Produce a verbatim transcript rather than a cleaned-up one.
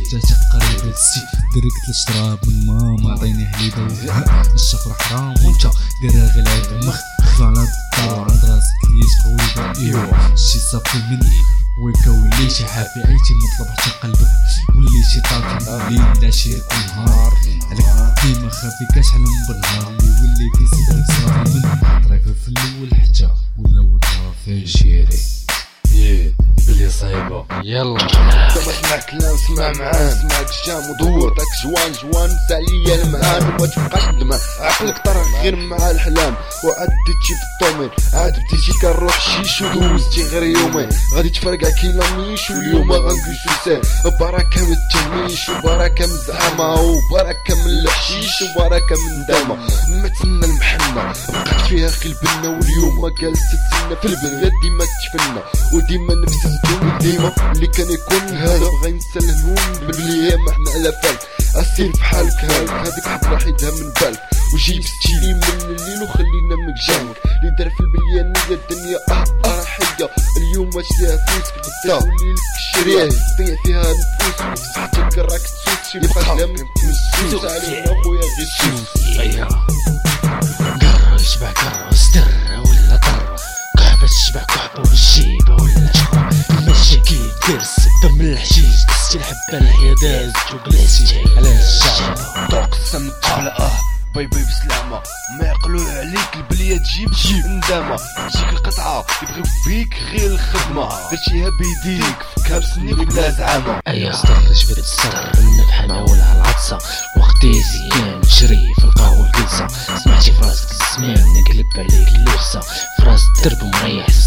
جاتك قريب للسي دركت الشراب من ماما عطيني حليبة وفهم الشفرة حرام وانت ديرها غير عيب مخ على الدار عند راسك ليش قويبة ايوا شي صافي مني ويكا وليتي حافي عيتي مطلب حتى قلبك وليتي طاقي الليل لا شيرك ونهار عليك ديما خافي كتحلم بالنهار اللي وليتي صدرك صافي من طريقك في الاول حتى ولا ودها في شيري ياه بلي صايبة يلا دابا سمع كلام سمع معاه سمع الشام ودور داك جوان جوان ساليا المعان وما تبقاش ندمان عقلك طرق غير مع الحلام وعاد بديتي في الطومين عاد بديتي كنروح شيش ودوزتي غير يومين غادي تفرقع كيلاميش واليوم غنقيسو ساهل بركة من التهميش وبركة من الزعامة وبركة من الحشيش وبركة من دامة ما تسنى المحنة بقات فيها خيل بنا واليوم جالسة تسنى في البنية ديما تفنى وديما نفس الدنيا ديما اللي كان يكون هذا بغا ينسى الهموم باللي ما احنا على بالك اسير في حالك هالك هذيك حد راح يدها من بالك وجيب ستيلي من الليل وخلينا من جنبك اللي دار في البليانية الدنيا اه اه حية اليوم تشريها فلوسك غدا ولي لك الشريه تضيع فيها نفوسك وفي صحتك راك تسوس يبقى كلامك مسوس علينا خويا غير سوس ايا قرش بع قرش درة ولا طرة كعبة تشبع كعبة والجيبة ولا شرة المشاكل درس دم الحشيش دستي الحبة الحياة دازت وجلستي على الشعب طرق السم على اه باي باي بسلامة ما يقلوا عليك البلية تجيب جيب ندامة تجيك القطعة يبغيو فيك غير الخدمة درتيها بيديك فكها بسنيك بلا زعامة ايا صدر جبت السر النفحة ناولها العطسة وقتي زيان تشري في القهوة الجلسة سمعتي فراسك السميع نقلب عليك اللبسة فراس الدرب مريح